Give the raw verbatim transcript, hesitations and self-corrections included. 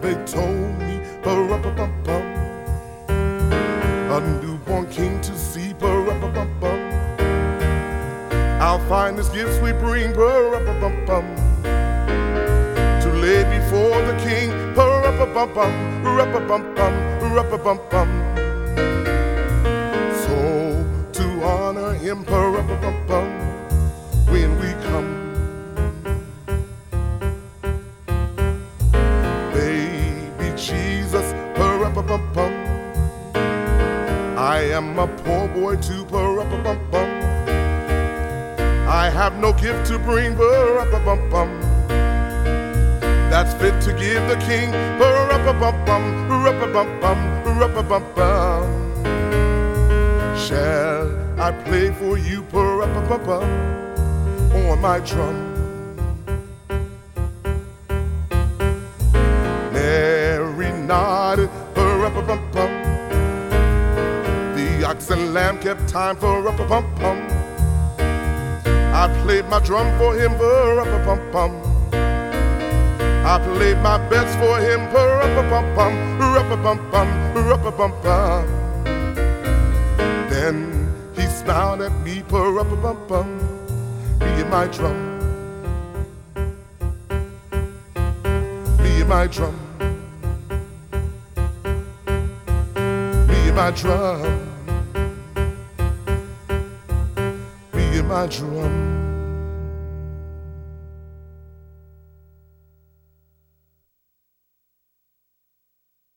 they told me, ba-ra-ba-bum-bum, a newborn king to see, ba-ra-ba-bum-bum. Our finest gifts we bring, ba-ra-ba-bum-bum, to lay before the king, ba-ra-ba-bum-bum, ra-ba-bum-bum, ra-ba-bum-bum. So to honor him, ba-ra-ba-bum-bum, when we come, baby Jesus, ba-ra-ba-bum-bum, I am a poor boy too, ba-ra-ba-bum-bum. I have no gift to bring, ba-ra-ba-bum-bum, that's fit to give the king, ba-ra-ba-bum-bum, ra-ba-bum-bum, ra-ba-bum-bum. Shall I play for you, ba-ra-ba-bum-bum, on my drum? Mary nodded, ba-ra-ba-bum-bum. The ox and lamb kept time, ba-ra-ba-bum-bum. I played my drum for him, ba-ra-ba-bum-bum. I played my best for him, ba-ra-ba-bum-bum, ra-ba-bum-bum, ra-ba-bum-bum. Then he smiled at me, ba-ra-ba-bum-bum, me and my drum, me and my drum, me and my drum, me and my drum.